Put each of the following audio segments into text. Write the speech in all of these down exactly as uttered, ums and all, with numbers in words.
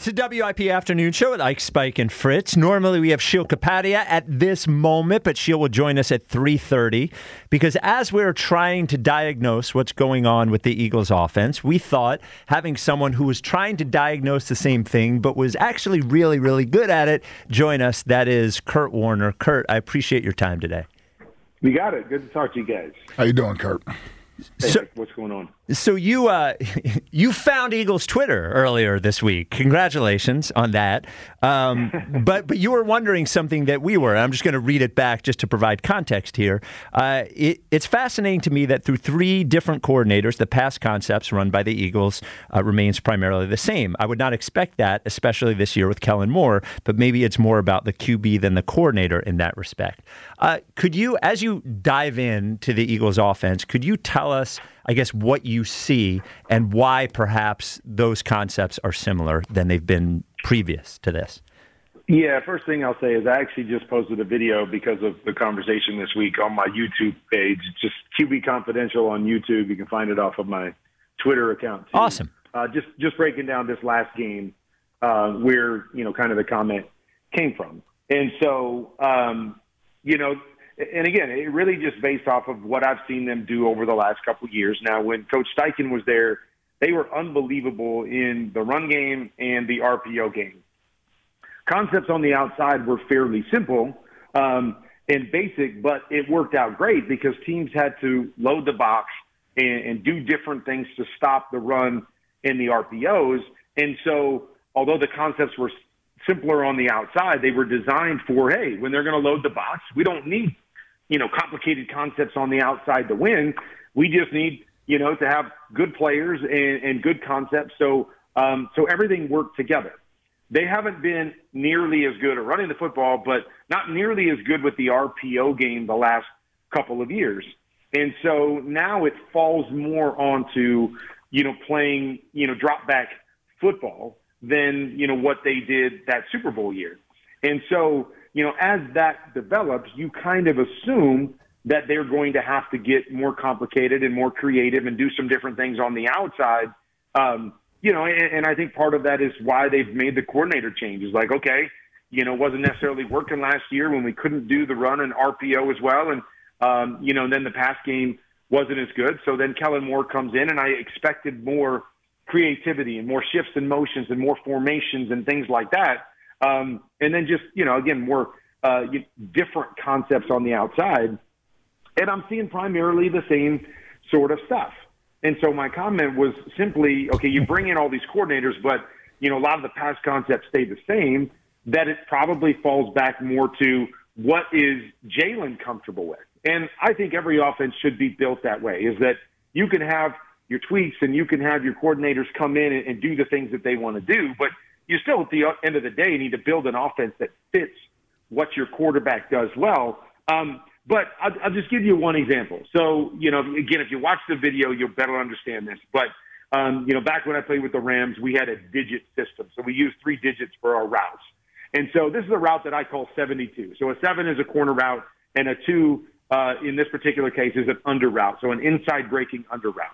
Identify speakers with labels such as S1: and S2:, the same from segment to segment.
S1: It's a W I P afternoon show with Ike, Spike, and Fritz. Normally we have Sheil Kapadia at this moment, but Sheil will join us at three thirty because as we're trying to diagnose what's going on with the Eagles offense, we thought having someone who was trying to diagnose the same thing but was actually really, really good at it join us. That is Kurt Warner. Kurt, I appreciate your time today.
S2: We got it. Good to talk to you guys.
S3: How you doing, Kurt?
S2: Hey,
S1: So-
S2: what's going on?
S1: So you uh, you found Eagles Twitter earlier this week. Congratulations on that. Um, but but you were wondering something that we were. I'm just going to read it back just to provide context here. Uh, it, it's fascinating to me that through three different coordinators, the pass concepts run by the Eagles uh, remains primarily the same. I would not expect that, especially this year with Kellen Moore, but maybe it's more about the Q B than the coordinator in that respect. Uh, could you, as you dive into the Eagles offense, could you tell us, I guess, what you see and why perhaps those concepts are similar than they've been previous to this?
S2: Yeah, first thing I'll say is I actually just posted a video because of the conversation this week on my YouTube page. It's just Q B Confidential on YouTube. You can find it off of my Twitter account, too.
S1: Awesome.
S2: Uh, just just breaking down this last game uh, where, you know, kind of the comment came from. And so, um, you know, and again, it really just based off of what I've seen them do over the last couple of years. Now, when Coach Steichen was there, they were unbelievable in the run game and the R P O game. Concepts on the outside were fairly simple um, and basic, but it worked out great because teams had to load the box and, and do different things to stop the run in the R P Os. And so, although the concepts were simpler on the outside, they were designed for, hey, when they're going to load the box, we don't need, you know, complicated concepts on the outside to win. We just need, you know, to have good players and, and good concepts. So, um, so everything worked together. They haven't been nearly as good at running the football, but not nearly as good with the R P O game the last couple of years. And so now it falls more onto, you know, playing, you know, drop back football than, you know, what they did that Super Bowl year. And so, you know, as that develops, you kind of assume that they're going to have to get more complicated and more creative and do some different things on the outside. Um, you know, and, and I think part of that is why they've made the coordinator changes. Like, okay, you know, wasn't necessarily working last year when we couldn't do the run and R P O as well. And, um, you know, then the pass game wasn't as good. So then Kellen Moore comes in, and I expected more creativity and more shifts and motions and more formations and things like that. Um, and then just, you know, again, more uh, different concepts on the outside. And I'm seeing primarily the same sort of stuff. And so my comment was simply, okay, you bring in all these coordinators, but, you know, a lot of the pass concepts stay the same, that it probably falls back more to what is Jalen comfortable with. And I think every offense should be built that way, is that you can have your tweaks and you can have your coordinators come in and, and do the things that they want to do, but you still, at the end of the day, need to build an offense that fits what your quarterback does well. Um, but I'll, I'll just give you one example. So, you know, again, if you watch the video, you'll better understand this. But, um, you know, back when I played with the Rams, we had a digit system. So we used three digits for our routes. And so this is a route that I call seventy-two. So a seven is a corner route, and a two, uh, in this particular case, is an under route. So an inside breaking under route.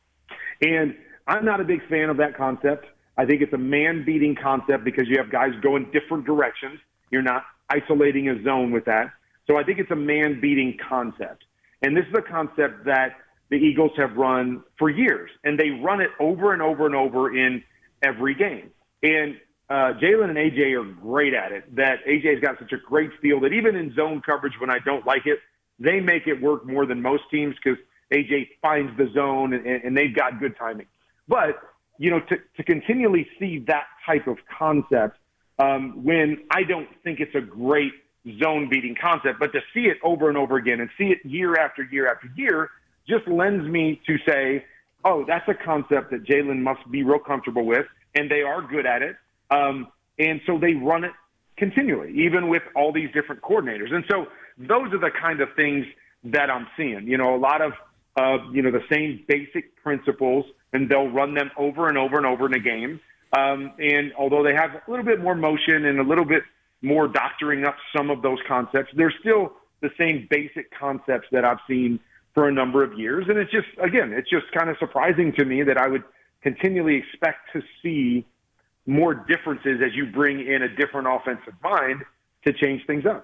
S2: And I'm not a big fan of that concept. I think it's a man-beating concept because you have guys going different directions. You're not isolating a zone with that. So I think it's a man-beating concept. And this is a concept that the Eagles have run for years, and they run it over and over and over in every game. And uh, Jalen and A J are great at it, that A J's got such a great feel that even in zone coverage when I don't like it, they make it work more than most teams because A J finds the zone, and, and they've got good timing. But you know, to, to continually see that type of concept um, when I don't think it's a great zone-beating concept, but to see it over and over again and see it year after year after year just lends me to say, oh, that's a concept that Jalen must be real comfortable with, and they are good at it. Um, and so they run it continually, even with all these different coordinators. And so those are the kind of things that I'm seeing. You know, a lot of, uh, you know, the same basic principles, and they'll run them over and over and over in a game. Um, and although they have a little bit more motion and a little bit more doctoring up some of those concepts, they're still the same basic concepts that I've seen for a number of years. And it's just, again, it's just kind of surprising to me that I would continually expect to see more differences as you bring in a different offensive mind to change things up.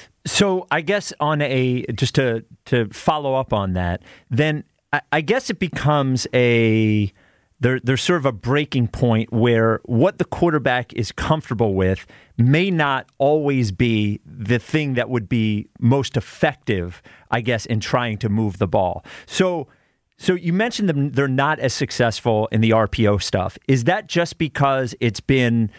S1: So I guess on a just to to follow up on that, then I, I guess it becomes a there there's sort of a breaking point where what the quarterback is comfortable with may not always be the thing that would be most effective, I guess, in trying to move the ball. So so you mentioned them they're not as successful in the R P O stuff. Is that just because it's been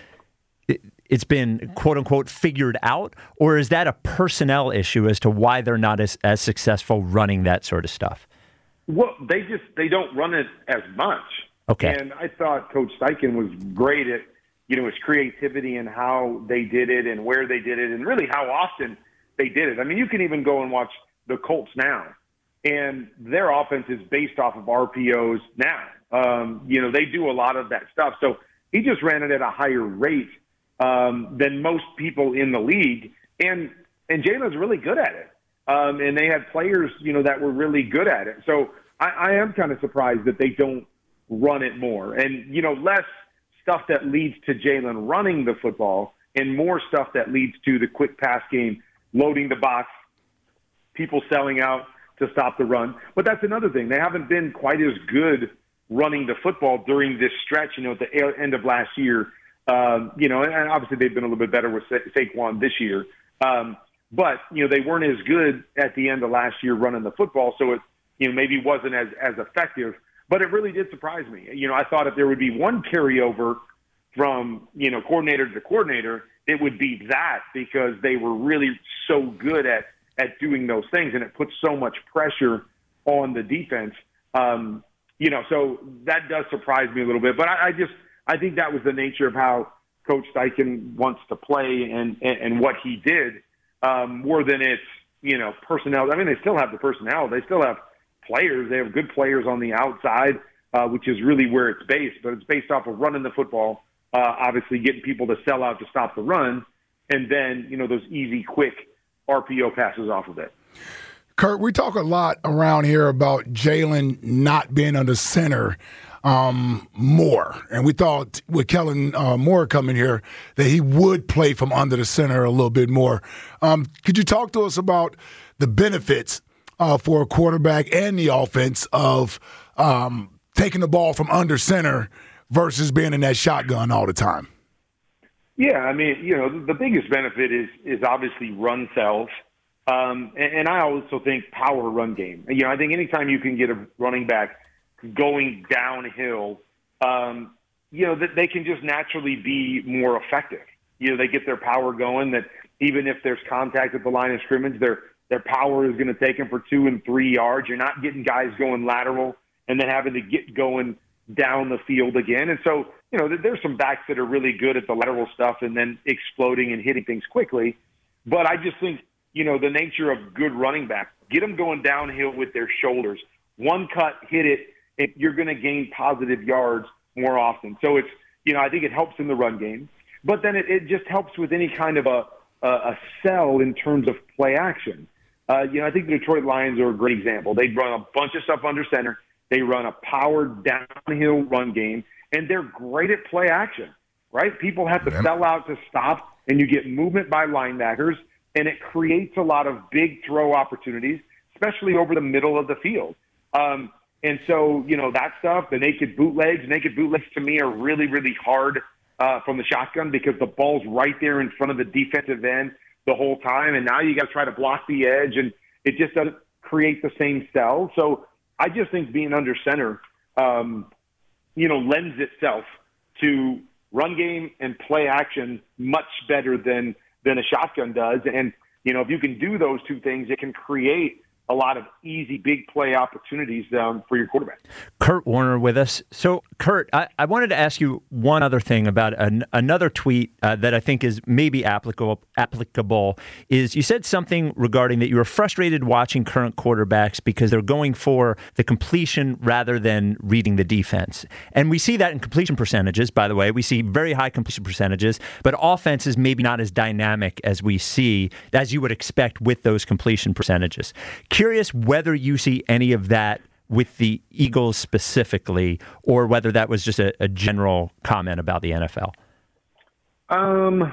S1: it's been, quote unquote, figured out? Or is that a personnel issue as to why they're not as, as successful running that sort of stuff?
S2: Well, they just, they don't run it as much.
S1: Okay.
S2: And I thought Coach Steichen was great at, you know, his creativity and how they did it and where they did it and really how often they did it. I mean, you can even go and watch the Colts now, and their offense is based off of R P Os now. Um, you know, they do a lot of that stuff. So he just ran it at a higher rate Um, than most people in the league, and and Jalen's really good at it. Um, and they had players, you know, that were really good at it. So I, I am kind of surprised that they don't run it more, and you know, less stuff that leads to Jalen running the football, and more stuff that leads to the quick pass game, loading the box, people selling out to stop the run. But that's another thing; they haven't been quite as good running the football during this stretch. You know, at the end of last year. Um, you know, and obviously they've been a little bit better with Sa- Saquon this year. Um, but, you know, they weren't as good at the end of last year running the football, so it, you know, maybe wasn't as, as effective. But it really did surprise me. You know, I thought if there would be one carryover from, you know, coordinator to coordinator, it would be that, because they were really so good at, at doing those things, and it puts so much pressure on the defense. Um, you know, so that does surprise me a little bit. But I, I just – I think that was the nature of how Coach Steichen wants to play and, and, and what he did, um, more than it's, you know, personnel. I mean, they still have the personnel. They still have players. They have good players on the outside, uh, which is really where it's based. But it's based off of running the football, uh, obviously getting people to sell out to stop the run, and then, you know, those easy, quick R P O passes off of it.
S3: Kurt, we talk a lot around here about Jalen not being under center um, more. And we thought with Kellen uh, Moore coming here that he would play from under the center a little bit more. Um, could you talk to us about the benefits uh, for a quarterback and the offense of um, taking the ball from under center versus being in that shotgun all the time?
S2: Yeah, I mean, you know, the biggest benefit is is obviously run cells. Um, and, and I also think power run game. You know, I think anytime you can get a running back going downhill, um, you know, that they can just naturally be more effective. You know, they get their power going, that even if there's contact at the line of scrimmage, their their power is going to take them for two and three yards. You're not getting guys going lateral and then having to get going down the field again. And so, you know, there's some backs that are really good at the lateral stuff and then exploding and hitting things quickly. But I just think, you know, the nature of good running backs, get them going downhill with their shoulders. One cut, hit it, and you're going to gain positive yards more often. So it's, you know, I think it helps in the run game. But then it, it just helps with any kind of a, a, a sell in terms of play action. Uh, you know, I think the Detroit Lions are a great example. They run a bunch of stuff under center. They run a powered downhill run game, and they're great at play action, right? People have to yeah. sell out to stop, and you get movement by linebackers, and it creates a lot of big throw opportunities, especially over the middle of the field. Um, and so, you know, that stuff, the naked bootlegs, naked bootlegs to me are really, really hard uh, from the shotgun because the ball's right there in front of the defensive end the whole time. And now you got to try to block the edge, and it just doesn't create the same sell. So I just think being under center, um, you know, lends itself to run game and play action much better than than a shotgun does. And, you know, if you can do those two things, it can create a lot of easy big play opportunities um, for your quarterback.
S1: Kurt Warner with us. So, Kurt, I, I wanted to ask you one other thing about an, another tweet uh, that I think is maybe applicable. Applicable is you said something regarding that you were frustrated watching current quarterbacks because they're going for the completion rather than reading the defense. And we see that in completion percentages, by the way. We see very high completion percentages, but offense is maybe not as dynamic as we see, as you would expect with those completion percentages. Curious whether you see any of that with the Eagles specifically, or whether that was just a, a general comment about the N F L.
S2: Um,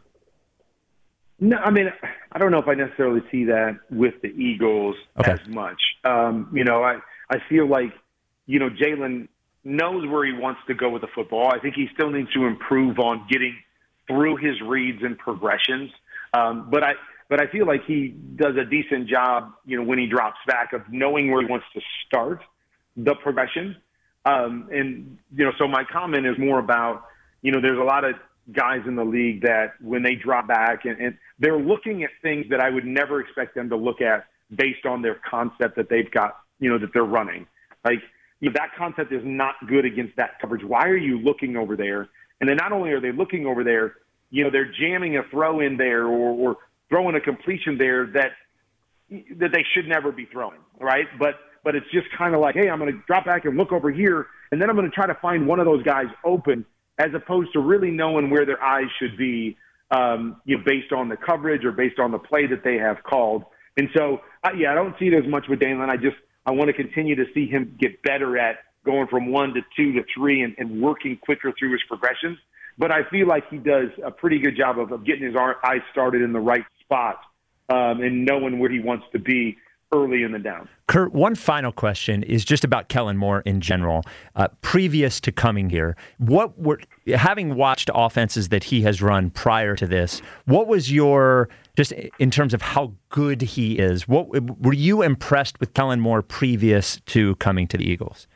S2: no, I mean, I don't know if I necessarily see that with the Eagles
S1: okay.
S2: as much. Um, you know, I, I feel like, you know, Jalen knows where he wants to go with the football. I think he still needs to improve on getting through his reads and progressions. Um, but I, but I feel like he does a decent job, you know, when he drops back of knowing where he wants to start the progression. Um, and, you know, so my comment is more about, you know, there's a lot of guys in the league that when they drop back and, and they're looking at things that I would never expect them to look at based on their concept that they've got, you know, that they're running. Like, you know, that concept is not good against that coverage. Why are you looking over there? And then not only are they looking over there, you know, they're jamming a throw in there or, or throwing a completion there that that they should never be throwing, right? But but it's just kind of like, hey, I'm going to drop back and look over here, and then I'm going to try to find one of those guys open, as opposed to really knowing where their eyes should be, um, you know, based on the coverage or based on the play that they have called. And so, uh, yeah, I don't see it as much with Dalen. I just I want to continue to see him get better at going from one to two to three and, and working quicker through his progressions. But I feel like he does a pretty good job of, of getting his eyes started in the right spot um, and knowing where he wants to be early in the down.
S1: Kurt, one final question is just about Kellen Moore in general. Uh, previous to coming here, what were having watched offenses that he has run prior to this, what was your, just in terms of how good he is, what were you impressed with Kellen Moore previous to coming to the Eagles?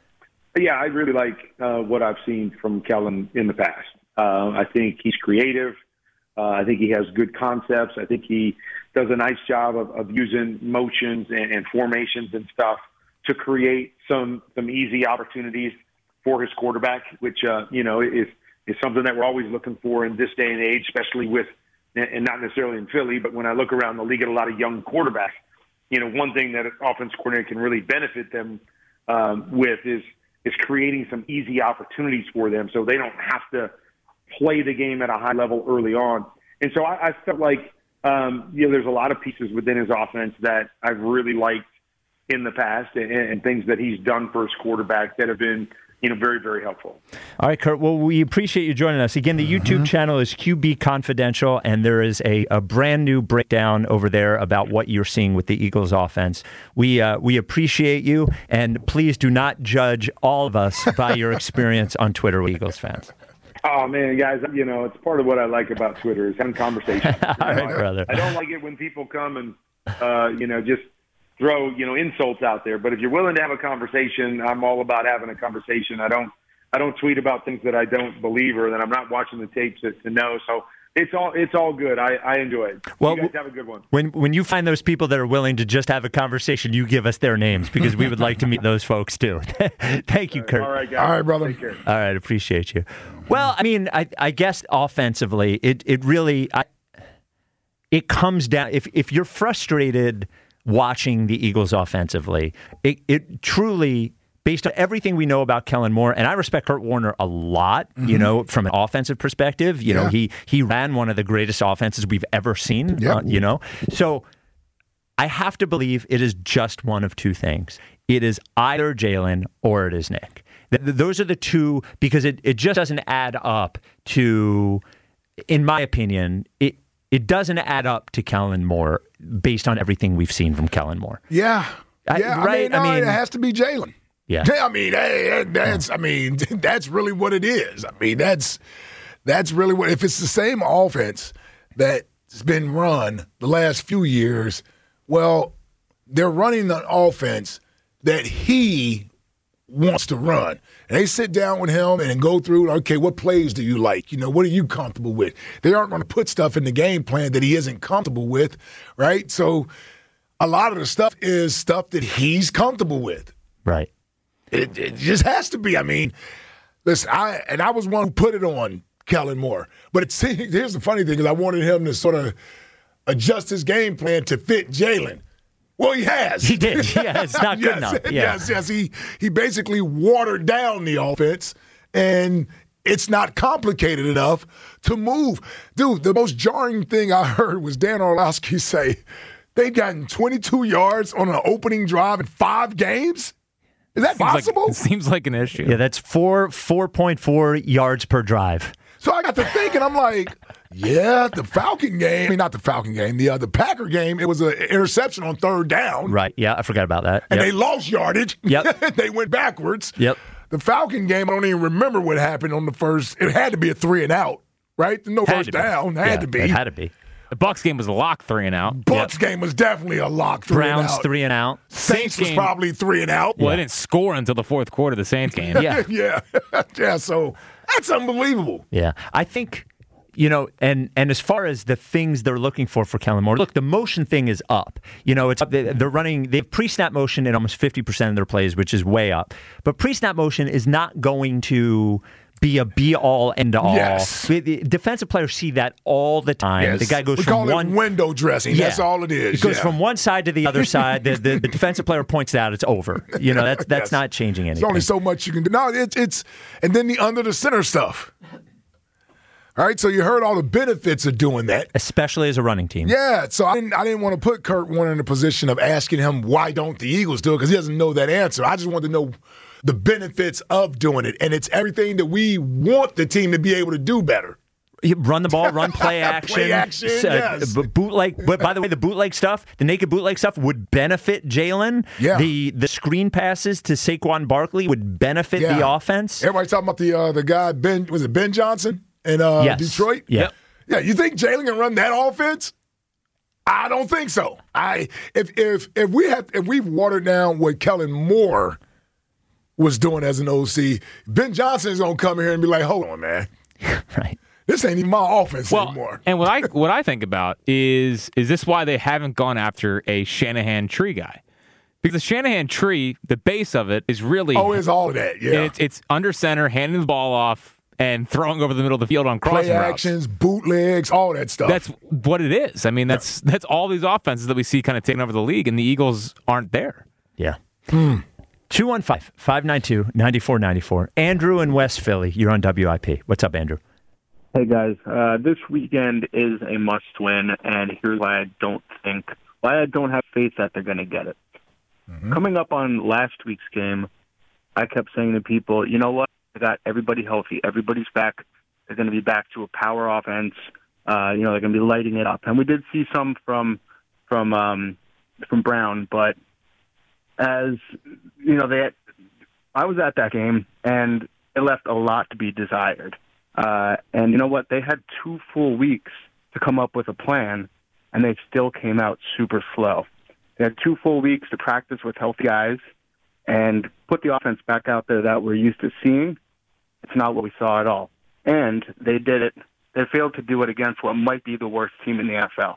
S2: Yeah, I really like uh, what I've seen from Kellen in the past. Uh, I think he's creative. Uh, I think he has good concepts. I think he does a nice job of, of using motions and, and formations and stuff to create some some easy opportunities for his quarterback, which uh, you know is is something that we're always looking for in this day and age, especially with, and not necessarily in Philly, but when I look around the league at a lot of young quarterbacks, you know, one thing that an offense coordinator can really benefit them um, with is is creating some easy opportunities for them so they don't have to play the game at a high level early on. And so I, I felt like, um, you know, there's a lot of pieces within his offense that I've really liked in the past and, and things that he's done for his quarterback that have been, you know, very, very helpful.
S1: All right, Kurt. Well, we appreciate you joining us. Again, the YouTube mm-hmm. channel is Q B Confidential, and there is a, a brand new breakdown over there about what you're seeing with the Eagles offense. We uh, we appreciate you, and please do not judge all of us by your experience on Twitter with Eagles fans.
S2: Oh, man, guys, you know, it's part of what I like about Twitter is having conversations.
S1: all
S2: know,
S1: right, brother.
S2: I, I don't like it when people come and, uh, you know, just throw, you know, insults out there. But if you're willing to have a conversation, I'm all about having a conversation. I don't I don't tweet about things that I don't believe or that I'm not watching the tapes to, to know. So it's all it's all good. I, I enjoy it.
S1: Well,
S2: you guys have a good one.
S1: When when you find those people that are willing to just have a conversation, you give us their names because we would like to meet those folks too. Thank you, Kurt.
S2: All right, guys.
S3: All right, brother.
S2: Take care.
S1: All right, appreciate you. Well, I mean, I, I guess offensively, it it really I, it comes down. If if you're frustrated watching the Eagles offensively, it it truly, based on everything we know about Kellen Moore, and I respect Kurt Warner a lot, mm-hmm. you know, from an offensive perspective. You yeah. know, he he ran one of the greatest offenses we've ever seen. Yep. Uh, you know, so I have to believe it is just one of two things. It is either Jalen or it is Nick. Those are the two, because it, it just doesn't add up to, in my opinion, it it doesn't add up to Kellen Moore based on everything we've seen from Kellen Moore.
S3: Yeah.
S1: I,
S3: yeah.
S1: right?
S3: I mean, no,
S1: I mean,
S3: it has to be Jalen.
S1: Yeah.
S3: I mean, hey, that's, I mean, that's really what it is. I mean, that's, that's really what, if it's the same offense that's been run the last few years, well, they're running the offense that he wants to run. And they sit down with him and go through, okay, what plays do you like? You know, what are you comfortable with? They aren't going to put stuff in the game plan that he isn't comfortable with, right? So a lot of the stuff is stuff that he's comfortable with.
S1: Right.
S3: It, it just has to be. I mean, listen, I and I was one who put it on Kellen Moore. But it, here's the funny thing is I wanted him to sort of adjust his game plan to fit Jalen. Well, he has.
S1: He did. Yeah, it's not good
S3: yes,
S1: enough. Yeah.
S3: Yes, yes. He, he basically watered down the offense, and it's not complicated enough to move. Dude, the most jarring thing I heard was Dan Orlowski say, they've gotten twenty-two yards on an opening drive in five games? Is that
S4: seems
S3: possible?
S4: Like, it seems like an issue.
S1: Yeah, that's four four point four yards per drive.
S3: So I got to thinking, I'm like, yeah, the Falcon game, I mean, not the Falcon game, the uh, the Packer game, it was an interception on third down.
S1: Right, yeah, I forgot about that.
S3: And
S1: Yep.
S3: they lost yardage.
S1: Yep.
S3: They went backwards.
S1: Yep.
S3: The Falcon game, I don't even remember what happened on the first. It had to be a three and out, right? No
S4: Had
S3: first
S4: to be.
S3: down. Had
S1: Yeah,
S3: to be.
S1: It had to be.
S4: The Bucs game was a lock three and out.
S3: Bucks game was definitely a lock three
S1: Browns
S3: and out.
S1: three and out.
S3: Saints was
S4: game-
S3: probably three and out.
S4: Well, they didn't score until the fourth quarter of the Saints game.
S1: Yeah.
S3: yeah. yeah, so that's unbelievable.
S1: Yeah, I think, you know, and and as far as the things they're looking for for Kellen Moore, look, the motion thing is up. You know, it's up. They- They're running, they have pre-snap motion in almost fifty percent of their plays, which is way up. But pre-snap motion is not going to be a be-all, end-all.
S3: Yes.
S1: The- the defensive players see that all the time.
S3: Yes.
S1: The guy goes
S3: we
S1: from
S3: call
S1: one...
S3: it window dressing. That's
S1: Yeah.
S3: all it is.
S1: It goes
S3: yeah.
S1: from one side to the other side. The, the, the defensive player points it out. It's over. You know, that's that's
S3: Yes.
S1: not changing
S3: There's
S1: anything.
S3: only so much you can do. No, it's it's and then the under the center stuff. All right, so you heard all the benefits of doing that.
S1: Especially as a running team.
S3: Yeah, so I didn't I didn't want to put Kurt Warner in a position of asking him why don't the Eagles do it because he doesn't know that answer. I just wanted to know the benefits of doing it, and it's everything that we want the team to be able to do better.
S1: You run the ball, run play action,
S3: Play action,
S1: s-
S3: yes.
S1: b- bootleg. But by the way, the bootleg stuff, the naked bootleg stuff, would benefit Jalen.
S3: Yeah.
S1: The the screen passes to Saquon Barkley would benefit
S3: Yeah.
S1: the offense.
S3: Everybody's talking about the uh, the guy Ben was it Ben Johnson in uh,
S1: Yes.
S3: Detroit?
S1: Yeah.
S3: Yeah, you think Jalen can run that offense? I don't think so. I if if if we have if we've watered down what Kellen Moore was doing as an O C, Ben Johnson is gonna come here and be like, hold on, man.
S1: Right.
S3: This ain't even my offense
S4: Well,
S3: anymore.
S4: and what I what I think about is is this why they haven't gone after a Shanahan tree guy? Because the Shanahan tree, the base of it is really
S3: Oh, it's all of that, yeah.
S4: it's it's under center, handing the ball off and throwing over the middle of the field on crossing
S3: Play
S4: routes.
S3: actions, bootlegs, all that stuff.
S4: That's what it is. I mean, that's that's all these offenses that we see kind of taking over the league, and the Eagles aren't there.
S1: Yeah. two one five, five nine two, nine four nine four. Andrew in West Philly, you're on W I P. What's up, Andrew?
S5: Hey guys, uh, this weekend is a must-win, and here's why I don't think, why I don't have faith that they're going to get it. Mm-hmm. Coming up on last week's game, I kept saying to people, you know what? They got everybody healthy, everybody's back. They're going to be back to a power offense. Uh, you know, they're going to be lighting it up, and we did see some from from um, from Brown, but as you know, they, I was at that game, and it left a lot to be desired. Uh, and you know what? They had two full weeks to come up with a plan, and they still came out super slow. They had two full weeks to practice with healthy guys and put the offense back out there that we're used to seeing. It's not what we saw at all. And they did it. They failed to do it against what might be the worst team in the N F L.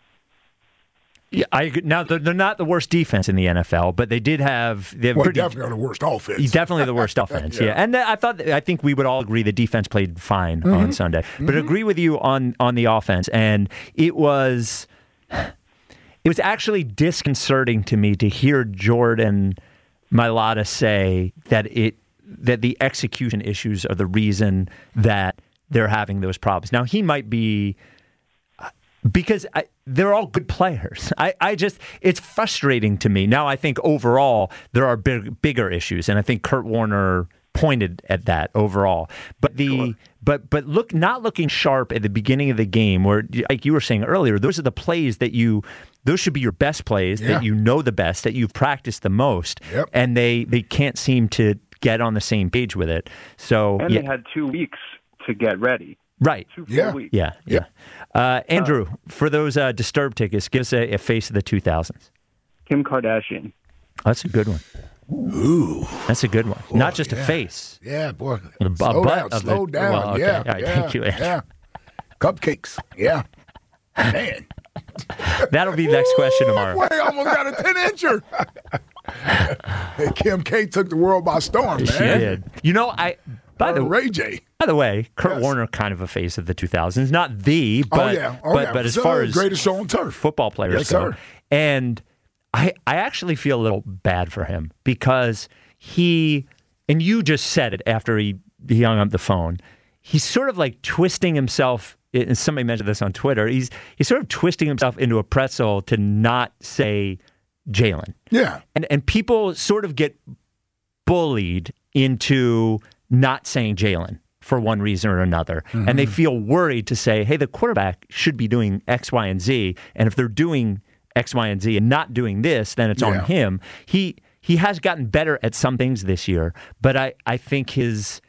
S1: Yeah, I agree. Now they're, they're not the worst defense in the N F L, but they did have they have
S3: well,
S1: pretty
S3: definitely on the worst offense.
S1: definitely the worst offense. yeah.
S3: Yeah.
S1: and I thought I think we would all agree the defense played fine
S3: Mm-hmm.
S1: on Sunday, but agree with you on on the offense, and it was it was actually disconcerting to me to hear Jordan Mailata say that it that the execution issues are the reason that they're having those problems. Now he might be. Because I, they're all good players. I, I just, it's frustrating to me. Now I think overall there are big, bigger issues, and I think Kurt Warner pointed at that overall. But the, sure. but but look, not looking sharp at the beginning of the game, where like you were saying earlier, those are the plays that you, those should be your best plays
S3: yeah.
S1: that you know the best, that you've practiced the most,
S3: yep.
S1: and they they can't seem to get on the same page with it. So
S5: and
S1: yeah.
S5: they had two weeks to get ready.
S1: Right.
S5: Two full
S3: Yeah.
S5: weeks.
S1: Yeah, yeah. Uh, Andrew, for those uh, Disturbed tickets, give us a, a face of the two thousands.
S5: Kim Kardashian.
S1: Oh, that's a good one.
S3: Ooh.
S1: That's a good one.
S3: Boy,
S1: Not just
S3: yeah.
S1: a face.
S3: Yeah, boy.
S1: A bu-
S3: slow
S1: butt
S3: down.
S1: of
S3: Slow
S1: the-
S3: down.
S1: well, okay.
S3: Yeah.
S1: All right,
S3: yeah,
S1: thank you, Andrew.
S3: yeah. Cupcakes. Yeah. Man.
S1: That'll be the next question tomorrow.
S3: Boy, I almost got a ten-incher. Hey, Kim K took the world by storm, man.
S1: She did. You know, I... By the,
S3: Ray J.
S1: by the way, Kurt
S3: Yes.
S1: Warner, kind of a face of the two thousands. Not the, but,
S3: oh, yeah. Oh,
S1: but,
S3: yeah.
S1: but as
S3: So,
S1: far as
S3: greatest show on turf.
S1: football players
S3: Yes,
S1: go.
S3: sir.
S1: And I, I actually feel a little bad for him because he, and you just said it after he, he hung up the phone, he's sort of like twisting himself, and somebody mentioned this on Twitter, he's, he's sort of twisting himself into a pretzel to not say Jalen.
S3: Yeah.
S1: And, and people sort of get bullied into not saying Jalen for one reason or another. Mm-hmm. And they feel worried to say, hey, the quarterback should be doing X, Y, and Z. And if they're doing X, Y, and Z and not doing this, then it's yeah. on him. He he has gotten better at some things this year, but I, I think his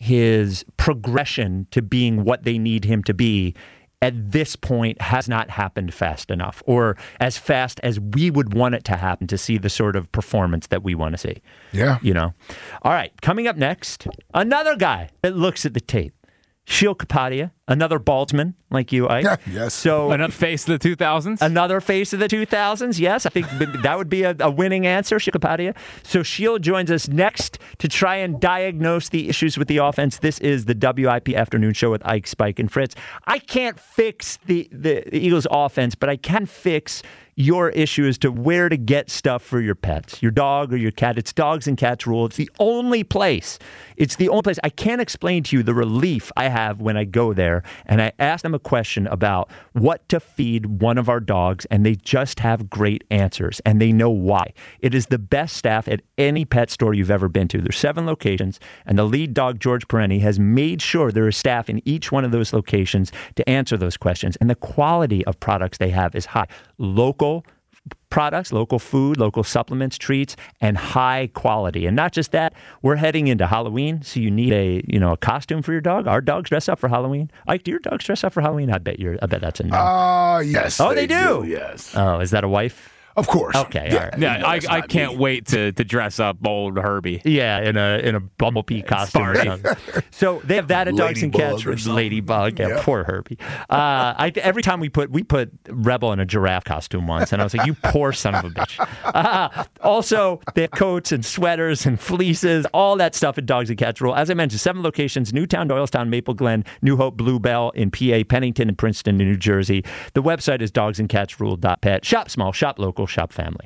S1: his progression to being what they need him to be at this point has not happened fast enough, or as fast as we would want it to happen to see the sort of performance that we want to see.
S3: Yeah.
S1: You know? All right, coming up next, another guy that looks at the tape. Sheil Kapadia, another Baldsman like you, Ike.
S3: Yeah, yes.
S1: So
S4: another face of the two thousands?
S1: Another face of the two thousands, yes. I think that would be a, a winning answer, Sheil Kapadia. So Sheil joins us next to try and diagnose the issues with the offense. This is the W I P Afternoon Show with Ike, Spike, and Fritz. I can't fix the, the, the Eagles' offense, but I can fix your issue as to where to get stuff for your pets, your dog or your cat. It's Dogs and Cats Rule. It's the only place. It's the only place. I can't explain to you the relief I have when I go there and I ask them a question about what to feed one of our dogs, and they just have great answers, and they know why. It is the best staff at any pet store you've ever been to. There's seven locations, and the lead dog, George Perenni, has made sure there is staff in each one of those locations to answer those questions, and the quality of products they have is high. Local products, local food, local supplements, treats, and high quality. And not just that, we're heading into Halloween, so you need a you know a costume for your dog. Our dogs dress up for Halloween. Ike, do your dogs dress up for Halloween? I bet you're. I bet that's a no.
S3: Uh, yes.
S1: Oh, they,
S3: they
S1: do?
S3: do. Yes.
S1: Oh, is that a wife?
S3: Of course.
S1: Okay.
S3: Yeah,
S1: all right.
S4: Yeah,
S3: no,
S4: I, I can't
S3: me.
S4: wait to to dress up old Herbie.
S1: Yeah, in a in a bumblebee costume or something. So they have that at Dogs and Cats. Ladybug, yeah, yeah, poor Herbie. Uh, I, every time we put we put Rebel in a giraffe costume once, and I was like, "You poor son of a bitch." Uh, also, they have coats and sweaters and fleeces, all that stuff at Dogs and Cats Rule. As I mentioned, seven locations: Newtown, Doylestown, Maple Glen, New Hope, Bluebell in P A, Pennington, and Princeton in New Jersey. The website is dogs and cats rule dot pet. Shop small, shop local, shop family.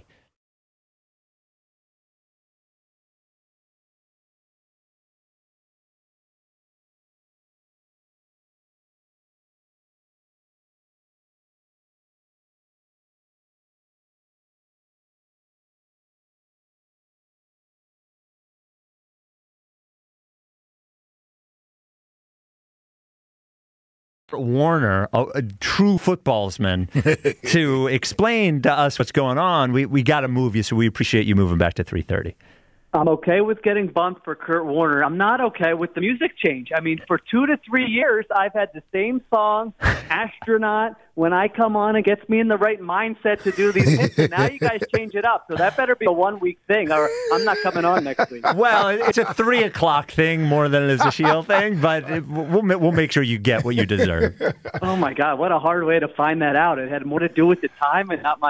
S1: Warner, a, a true footballsman, to explain to us what's going on. We we got to move you, so we appreciate you moving back to three thirty.
S6: I'm okay with getting bumped for Kurt Warner. I'm not okay with the music change. I mean, for two to three years, I've had the same song, Astronaut, when I come on, it gets me in the right mindset to do these hits. And now you guys change it up. So that better be a one-week thing, or I'm not coming on next week.
S1: Well, it's a three o'clock thing more than it is a Shield thing, but it, we'll, we'll make sure you get what you deserve.
S6: Oh, my God. What a hard way to find that out. It had more to do with the time and not my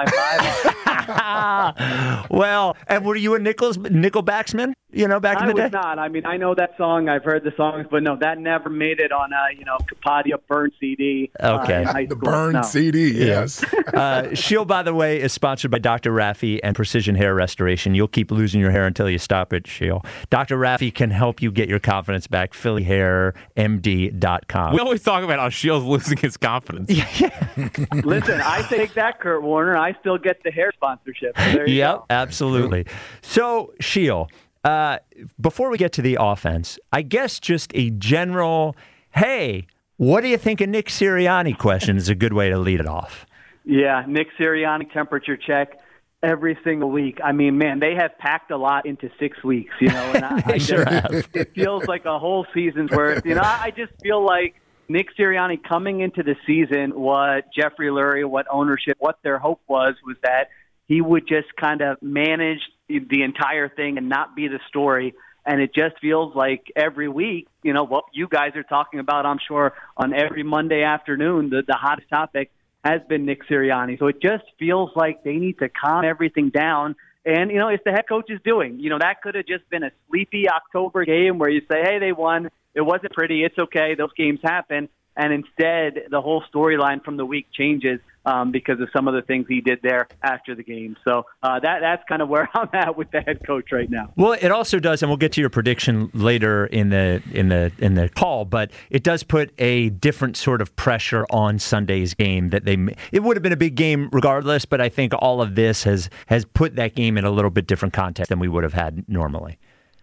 S6: vibe.
S1: Well, and were you a Nichols, Nickelbacksman, you know, back in
S6: I
S1: the day?
S6: was not. I mean, I know that song. I've heard the songs, but no, that never made it on a, you know, Kapadia Burn C D.
S1: Okay.
S6: Uh,
S3: the Burn
S6: no.
S3: C D, yes.
S1: uh, Shield, by the way, is sponsored by Doctor Raffi and Precision Hair Restoration. You'll keep losing your hair until you stop it, Shield. Doctor Raffi can help you get your confidence back. Philly Hair M D dot com.
S4: We always talk about how Shield's losing his confidence.
S6: Listen, I take that, Kurt Warner. I still get the hair sponsorship. So there you
S1: yep,
S6: go.
S1: absolutely. So, Shield, uh, before we get to the offense, I guess just a general, hey, what do you think of Nick Sirianni question is a good way to lead it off.
S6: Yeah, Nick Sirianni temperature check every single week. I mean, man, they have packed a lot into six weeks, you know. And I,
S1: they
S6: I
S1: sure
S6: just,
S1: have.
S6: It feels like a whole season's worth. You know, I just feel like Nick Sirianni coming into the season, what Jeffrey Lurie, what ownership, what their hope was, was that he would just kind of manage the entire thing and not be the story. And it just feels like every week, you know, what you guys are talking about, I'm sure, on every Monday afternoon, the, the hottest topic has been Nick Sirianni. So it just feels like they need to calm everything down. And, you know, it's the head coach is doing. You know, that could have just been a sleepy October game where you say, hey, they won. It wasn't pretty. It's okay. Those games happen. And instead, the whole storyline from the week changes um, because of some of the things he did there after the game. So uh, that that's kind of where I'm at with the head coach right now.
S1: Well, it also does, and we'll get to your prediction later in the in the in the call. But it does put a different sort of pressure on Sunday's game. That they it would have been a big game regardless, but I think all of this has has put that game in a little bit different context than we would have had normally.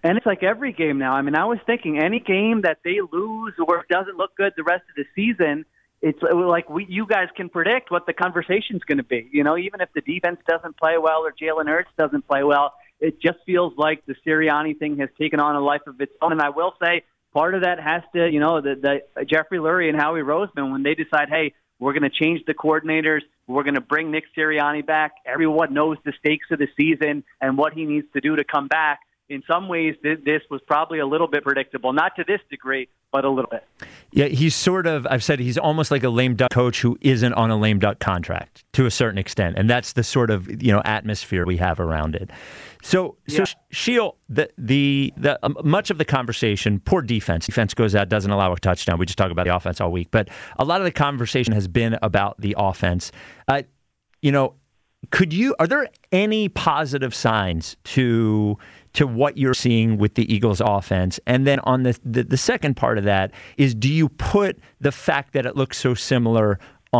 S6: And it's like every game now. I mean, I was thinking any game that they lose or it doesn't look good the rest of the season, it's like we, you guys can predict what the conversation's going to be. You know, even if the defense doesn't play well or Jalen Hurts doesn't play well, it just feels like the Sirianni thing has taken on a life of its own. And I will say part of that has to, you know, the, the Jeffrey Lurie and Howie Roseman, when they decide, hey, we're going to change the coordinators, we're going to bring Nick Sirianni back, everyone knows the stakes of the season and what he needs to do to come back. In some ways, this was probably a little bit predictable. Not to this degree, but a little bit.
S1: Yeah, he's sort of, I've said he's almost like a lame duck coach who isn't on a lame duck contract to a certain extent. And that's the sort of, you know, atmosphere we have around it. So, yeah. so Sheil, the, the, the um, much of the conversation, poor defense. Defense goes out, doesn't allow a touchdown. We just talk about the offense all week. But a lot of the conversation has been about the offense. Uh, you know, could you, are there any positive signs to to what you're seeing with the Eagles offense? And then on the, the the second part of that is, do you put the fact that it looks so similar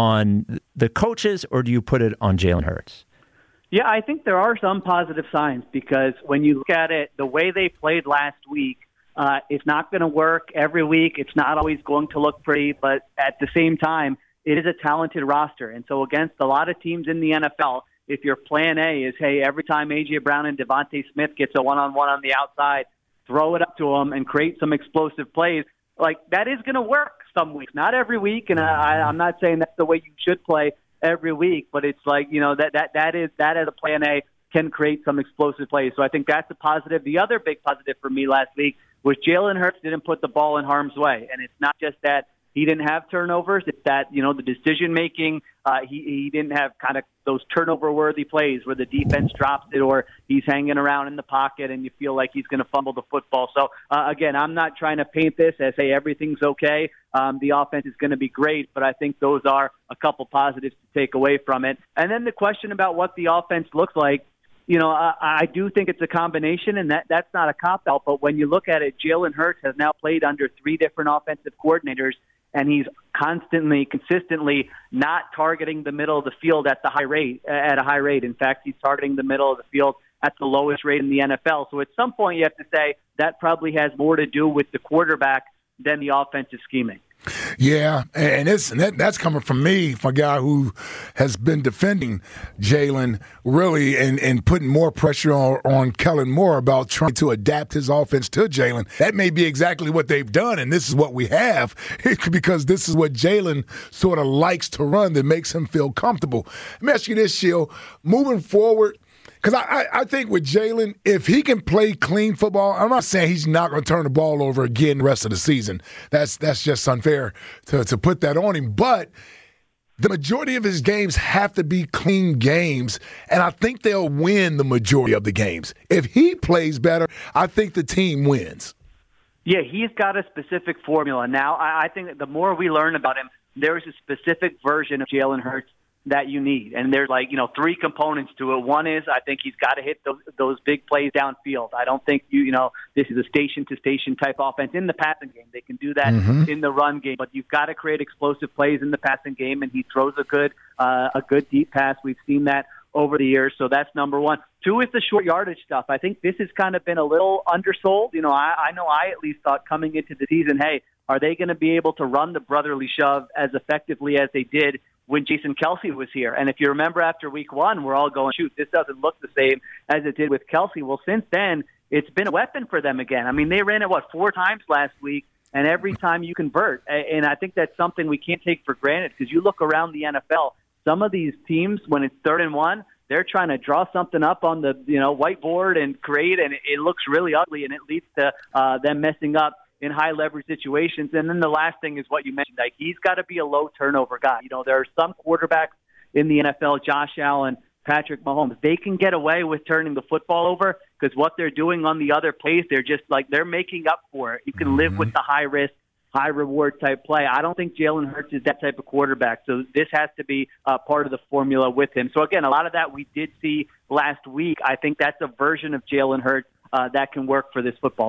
S1: on the coaches, or do you put it on Jalen Hurts?
S6: Yeah, I think there are some positive signs, because when you look at it, the way they played last week, uh, it's not going to work every week. It's not always going to look pretty, but at the same time, it is a talented roster. And so against a lot of teams in the N F L, if your plan A is, hey, every time A J Brown and Devontae Smith gets a one-on-one on the outside, throw it up to them and create some explosive plays, like that is going to work some weeks, not every week. And I, I'm not saying that's the way you should play every week, but it's like, you know, that, that, that is, that as a plan A can create some explosive plays. So I think that's a positive. The other big positive for me last week was Jalen Hurts didn't put the ball in harm's way. And it's not just that he didn't have turnovers. It's that, you know, the decision-making, uh, he, he didn't have kind of those turnover-worthy plays where the defense drops it or he's hanging around in the pocket and you feel like he's going to fumble the football. So, uh, again, I'm not trying to paint this as, hey, everything's okay. Um, the offense is going to be great, but I think those are a couple positives to take away from it. And then the question about what the offense looks like, you know, I, I do think it's a combination, and that, that's not a cop-out. But when you look at it, Jalen Hurts has now played under three different offensive coordinators, and he's constantly, consistently not targeting the middle of the field at the high rate, at a high rate. In fact, he's targeting the middle of the field at the lowest rate in the N F L. So at some point you have to say that probably has more to do with the quarterback than the offensive scheming.
S3: Yeah, and it's and that, that's coming from me, from a guy who has been defending Jalen really and, and putting more pressure on, on Kellen Moore about trying to adapt his offense to Jalen. That may be exactly what they've done, and this is what we have, because this is what Jalen sort of likes to run that makes him feel comfortable. Let me ask you this, Sheil. Moving forward, because I, I, I think with Jalen, if he can play clean football, I'm not saying he's not going to turn the ball over again the rest of the season. That's that's just unfair to, to put that on him. But the majority of his games have to be clean games, and I think they'll win the majority of the games. If he plays better, I think the team wins.
S6: Yeah, he's got a specific formula. Now, I, I think that the more we learn about him, there's a specific version of Jalen Hurts that you need. And there's like, you know, three components to it. One is I think he's got to hit those, those big plays downfield. I don't think, you you know, this is a station-to-station type offense in the passing game. They can do that mm-hmm. in the run game, but you've got to create explosive plays in the passing game, and he throws a good, uh, a good deep pass. We've seen that over the years, so that's number one. Two is the short yardage stuff. I think this has kind of been a little undersold. You know, I, I know I at least thought coming into the season, hey, are they going to be able to run the brotherly shove as effectively as they did when Jason Kelce was here? And if you remember after week one, we're all going, shoot, this doesn't look the same as it did with Kelce. Well, since then, it's been a weapon for them again. I mean, they ran it, what, four times last week, and every time you convert. And I think that's something we can't take for granted, because you look around the N F L, some of these teams, when it's third and one, they're trying to draw something up on the you know whiteboard and create, and it looks really ugly, and it leads to uh, them messing up in high leverage situations. And then the last thing is what you mentioned, like he's got to be a low turnover guy. You know, there are some quarterbacks in the N F L, Josh Allen, Patrick Mahomes, they can get away with turning the football over because what they're doing on the other plays, they're just like, they're making up for it. You can mm-hmm. live with the high risk, high reward type play. I don't think Jalen Hurts is that type of quarterback. So this has to be uh, part of the formula with him. So again, a lot of that we did see last week. I think that's a version of Jalen Hurts uh, that can work for this football team.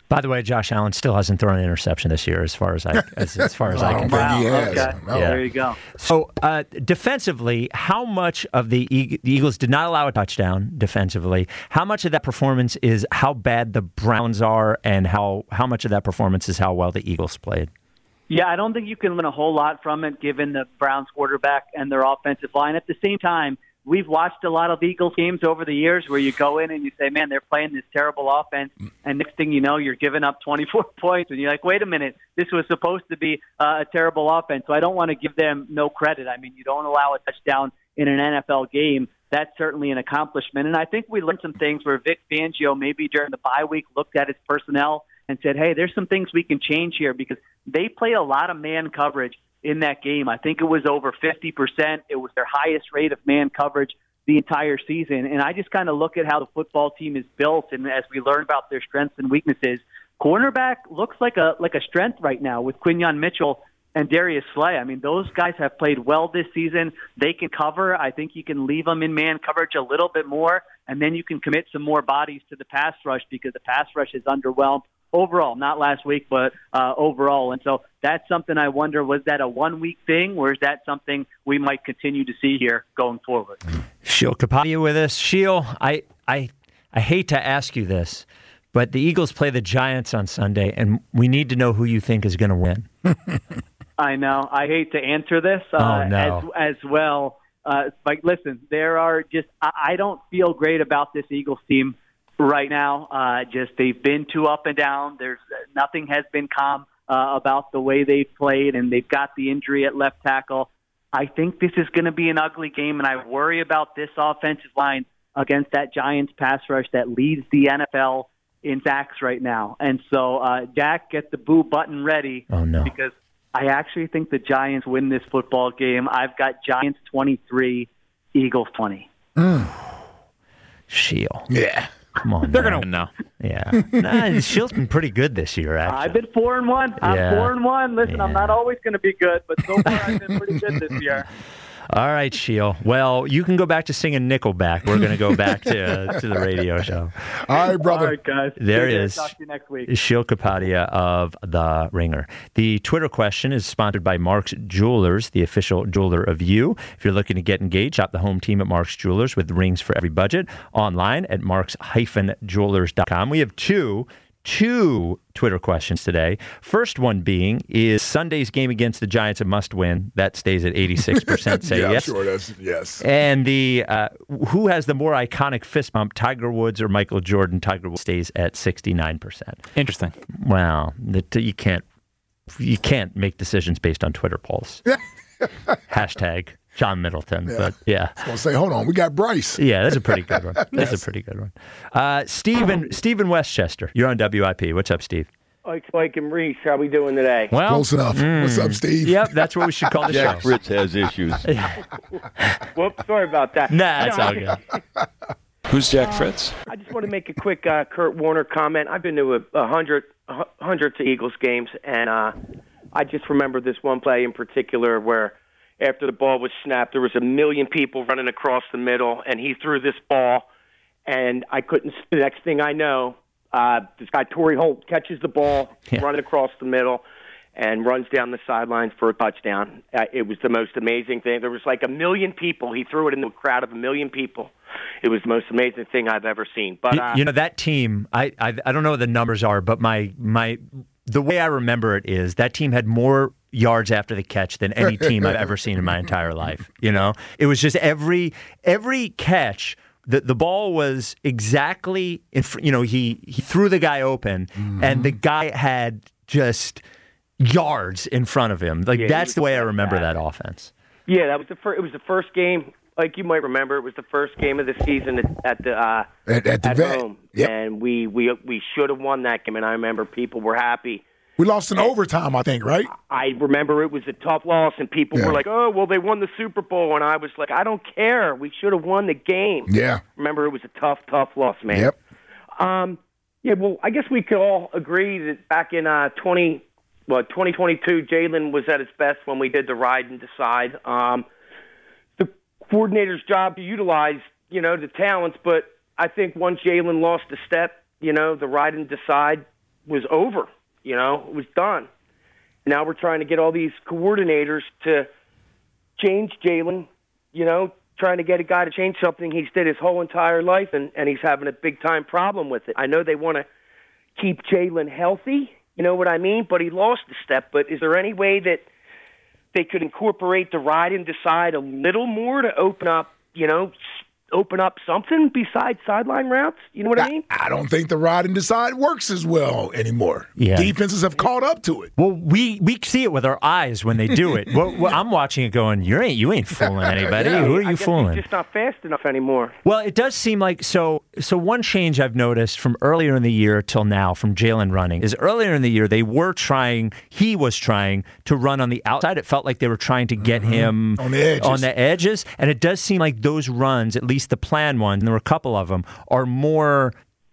S1: By the way, Josh Allen still hasn't thrown an interception this year, as far as I as, as far as I can
S3: think
S1: tell.
S3: he has.
S6: Okay.
S3: No.
S1: Yeah.
S6: There you go.
S1: So uh, defensively, how much of the, e- the Eagles did not allow a touchdown defensively? How much of that performance is how bad the Browns are, and how how much of that performance is how well the Eagles played?
S6: Yeah, I don't think you can learn a whole lot from it, given the Browns quarterback and their offensive line. At the same time, we've watched a lot of Eagles games over the years where you go in and you say, man, they're playing this terrible offense, and next thing you know, you're giving up twenty-four points, and you're like, wait a minute, this was supposed to be uh, a terrible offense. So I don't want to give them no credit. I mean, you don't allow a touchdown in an N F L game. That's certainly an accomplishment. And I think we learned some things where Vic Fangio, maybe during the bye week, looked at his personnel and said, hey, there's some things we can change here, because they played a lot of man coverage in that game. I think it was over fifty percent. It was their highest rate of man coverage the entire season. And I just kind of look at how the football team is built, and as we learn about their strengths and weaknesses, cornerback looks like a like a strength right now with Quinyon Mitchell and Darius Slay. I mean, those guys have played well this season. They can cover. I think you can leave them in man coverage a little bit more, and then you can commit some more bodies to the pass rush, because the pass rush is underwhelmed overall, not last week, but uh, overall. And so that's something I wonder, was that a one-week thing, or is that something we might continue to see here going forward?
S1: Sheil Kapadia with us. Sheil, I, I, I hate to ask you this, but the Eagles play the Giants on Sunday, and we need to know who you think is going to win.
S6: I know. I hate to answer this uh,
S1: oh, no.
S6: as, as well. Uh, but listen, there are just – I don't feel great about this Eagles team right now. Uh, just they've been too up and down. There's nothing has been calm uh, about the way they've played, and they've got the injury at left tackle. I think this is going to be an ugly game, and I worry about this offensive line against that Giants pass rush that leads the N F L in sacks right now. And so, uh, Dak, get the boo button ready.
S1: Oh, no.
S6: Because I actually think the Giants win this football game. I've got Giants twenty-three, Eagles twenty.
S3: Mm.
S1: Sheil.
S3: Yeah.
S1: Come on,
S4: They're
S1: man.
S4: going to win now.
S1: Yeah. Nah, Shield's been pretty good this year, actually.
S6: I've been four and one. I'm
S1: Yeah.
S6: four and one. Listen,
S1: Yeah.
S6: I'm not always going to be good, but so far I've been pretty good this year.
S1: All right, Sheil. Well, you can go back to singing Nickelback. We're going to go back to uh, to the radio show.
S3: All right, brother.
S6: All right, guys.
S1: There
S6: Take
S1: it
S6: care.
S1: is.
S6: Talk to you next week.
S1: Sheil Kapadia of The Ringer. The Twitter question is sponsored by Mark's Jewelers, the official jeweler of you. If you're looking to get engaged, shop the home team at Mark's Jewelers with rings for every budget. Online at marks dash jewelers dot com. We have two Two Twitter questions today. First one being, is Sunday's game against the Giants a must-win? That stays at eighty-six percent say
S3: yeah,
S1: yes.
S3: I'm sure that's yes.
S1: And the uh, who has the more iconic fist bump, Tiger Woods or Michael Jordan? Tiger Woods stays at sixty-nine percent.
S4: Interesting.
S1: Wow, that you can't you can't make decisions based on Twitter polls. Hashtag John Middleton.
S3: Yeah.
S1: But yeah.
S3: I was going to say, hold on, we got Bryce.
S1: Yeah, that's a pretty good one. That's a pretty good one. Uh, Stephen, Stephen Westchester, you're on W I P. What's up, Steve?
S7: Like Spike and Reese, how we doing today?
S1: Well,
S3: Close enough.
S1: mm,
S3: What's up, Steve?
S1: Yep, that's what we should call the
S8: Jack
S1: show.
S8: Fritz has issues.
S7: Whoops, sorry about that.
S1: Nah, it's
S7: No,
S1: all
S7: I-
S1: good.
S8: Who's Jack Fritz?
S7: I just want to make a quick uh, Kurt Warner comment. I've been to a, a hundred, a hundreds of Eagles games, and uh, I just remember this one play in particular where after the ball was snapped, there was a million people running across the middle, and he threw this ball, and I couldn't. The next thing I know, uh, this guy Torrey Holt catches the ball,
S1: Yeah.
S7: running across the middle, and runs down the sidelines for a touchdown. Uh, it was the most amazing thing. There was like a million people. He threw it in a crowd of a million people. It was the most amazing thing I've ever seen. But
S1: You,
S7: uh,
S1: you know that team. I, I I don't know what the numbers are, but my my the way I remember it is that team had more yards after the catch than any team I've ever seen in my entire life. You know, it was just every every catch. The, the ball was exactly in fr- you know he he threw the guy open,
S3: Mm-hmm.
S1: and the guy had just yards in front of him. Like
S7: Yeah, he
S1: that's
S7: was
S1: the way I
S7: like
S1: remember
S7: that.
S1: that offense.
S7: yeah, that was the first. It was the first game. Like you might remember, it was the first game of the season at, at the uh,
S3: At, at the
S7: at
S3: vet.
S7: home,
S3: Yep.
S7: and we we we should have won that game. And I remember people were happy.
S3: We lost in overtime, I think, right?
S7: I remember it was a tough loss, and people
S3: Yeah.
S7: were like, "Oh, well, they won the Super Bowl," and I was like, "I don't care. We should have won the game."
S3: Yeah.
S7: Remember, it was a tough, tough loss, man.
S3: Yep.
S7: Um, yeah, well, I guess we could all agree that back in uh, twenty, well, twenty twenty-two, Jalen was at his best when we did the ride and decide. Um, the coordinator's job to utilize, you know, the talents, but I think once Jalen lost a step, you know, the ride and decide was over. You know, it was done. Now we're trying to get all these coordinators to change Jalen, you know, trying to get a guy to change something he's did his whole entire life, and, and he's having a big-time problem with it. I know they want to keep Jalen healthy, you know what I mean, but he lost a step. But is there any way that they could incorporate the ride and decide a little more to open up, you know, open up something besides sideline routes? You know what I, I mean?
S3: I don't think the ride and decide works as well anymore.
S1: Yeah.
S3: Defenses have caught up to it.
S1: Well, we, we see it with our eyes when they do it. well, well, I'm watching it going, you ain't you ain't fooling anybody.
S3: Yeah.
S1: Who are you
S7: I guess
S1: fooling?
S7: He's just not fast enough anymore.
S1: Well, it does seem like so. So one change I've noticed from earlier in the year till now from Jalen running is earlier in the year they were trying. He was trying to run on the outside. It felt like they were trying to get mm-hmm. him
S3: on the edges.
S1: on the edges, and it does seem like those runs, at least the planned ones, and there were a couple of them, are more